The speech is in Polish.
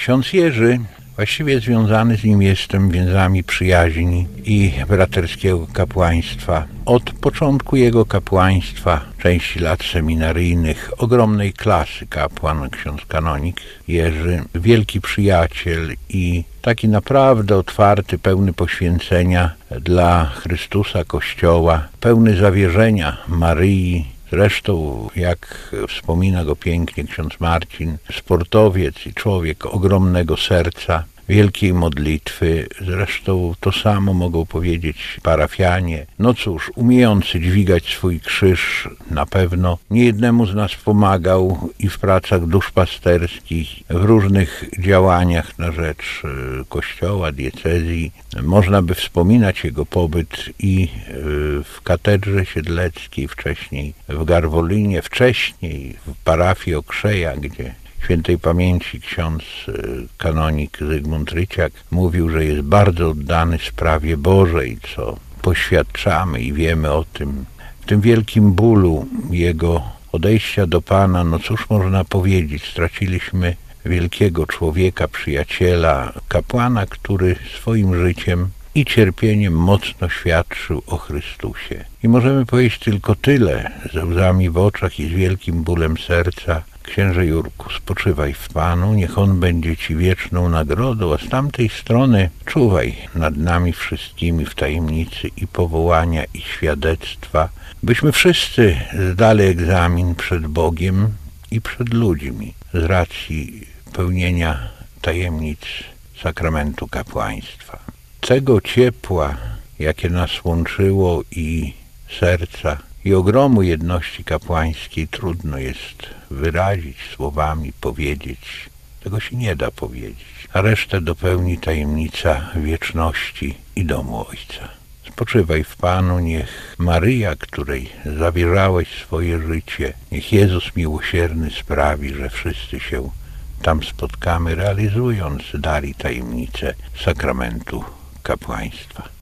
Ksiądz Jerzy, właściwie związany z nim jestem więzami przyjaźni i braterskiego kapłaństwa. Od początku jego kapłaństwa, części lat seminaryjnych, ogromnej klasy kapłan, ksiądz kanonik Jerzy, wielki przyjaciel i taki naprawdę otwarty, pełny poświęcenia dla Chrystusa, Kościoła, pełny zawierzenia Maryi. Zresztą, jak wspomina go pięknie ksiądz Marcin, sportowiec i człowiek ogromnego serca, wielkiej modlitwy. Zresztą to samo mogą powiedzieć parafianie. No cóż, umiejący dźwigać swój krzyż na pewno. Niejednemu z nas pomagał i w pracach duszpasterskich, w różnych działaniach na rzecz Kościoła, diecezji. Można by wspominać jego pobyt i w katedrze siedleckiej, wcześniej w Garwolinie, wcześniej w parafii Okrzeja, gdzie świętej pamięci ksiądz kanonik Zygmunt Ryciak mówił, że jest bardzo oddany sprawie Bożej, co poświadczamy i wiemy o tym. W tym wielkim bólu jego odejścia do Pana, no cóż można powiedzieć, straciliśmy wielkiego człowieka, przyjaciela, kapłana, który swoim życiem i cierpieniem mocno świadczył o Chrystusie. I możemy powiedzieć tylko tyle, ze łzami w oczach i z wielkim bólem serca: Księże Jurku, spoczywaj w Panu, niech On będzie Ci wieczną nagrodą, a z tamtej strony czuwaj nad nami wszystkimi w tajemnicy i powołania, i świadectwa, byśmy wszyscy zdali egzamin przed Bogiem i przed ludźmi z racji pełnienia tajemnic sakramentu kapłaństwa. Tego ciepła, jakie nas łączyło, i serca, i ogromu jedności kapłańskiej trudno jest wyrazić słowami, powiedzieć. Tego się nie da powiedzieć. A resztę dopełni tajemnica wieczności i domu Ojca. Spoczywaj w Panu, niech Maryja, której zawierzałeś swoje życie, niech Jezus miłosierny sprawi, że wszyscy się tam spotkamy, realizując dali tajemnicę sakramentu kapłaństwa.